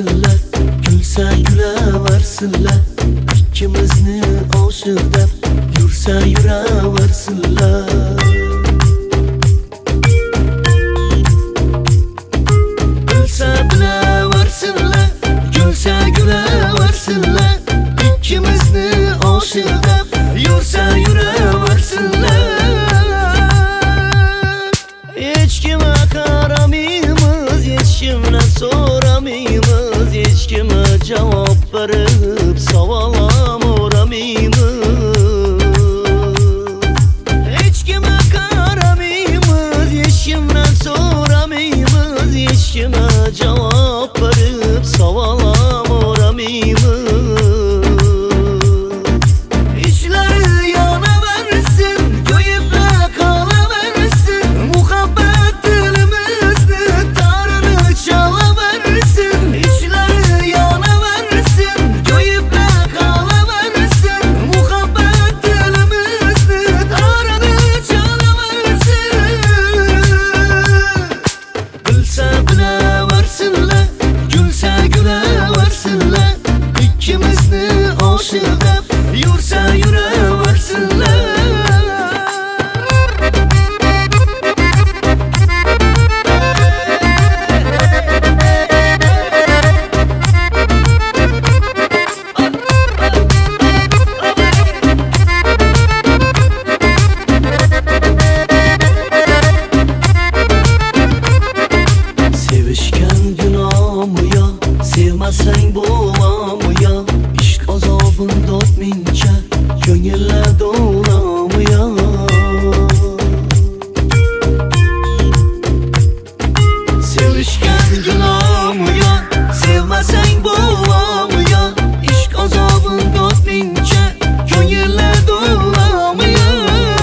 gülaversinler, gülsa gülaversinler. İkimizni aşık deb yursa yuraversinler. Bilsa bilaversinler, gülsa gülaversinler. İkimizni aşık deb yursa yuraversinler. Hiç kime karamaymiz, hiç kimden soramaymiz, hiç kime cevap verip savallam uğramaymiz. Hiç kime karamaymiz, hiç kimden soramaymiz, hiç kime cevap verip savallam uğramaymiz. Sevmesen bulamı ya, işq azabında minçe gönüller dolamı ya. Sevişken günahmı ya, sevmesen bulamı ya, işq azabında minçe gönüller dolamı ya.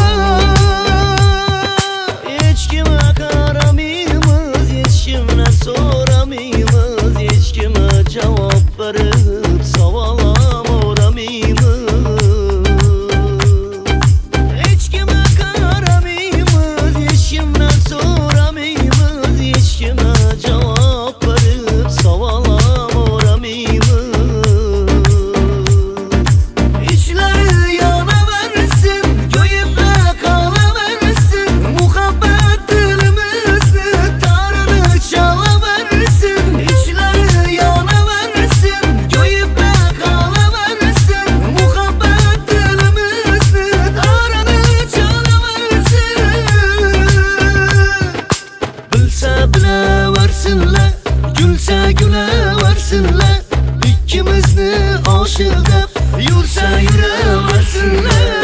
Hiç kime karamaymiz, hiç kimden soramaymiz, hiç kime cevap verip savallam uğramaymiz. Hiç kime karamaymiz, hiç kimden soramaymiz, hiç kime cevap verip savallam uğramaymiz. İşleri yanaversin, göğüple kalaversin, muhabbet dilimizni tarını çalaversin. İşleri yanaversin, göğüple kalaversin, muhabbet dilimizni tarını çalaversin. Bilsa bilaversinler, gülsa gülaversinler. İkimizni aşık deb yursa yuraversinler.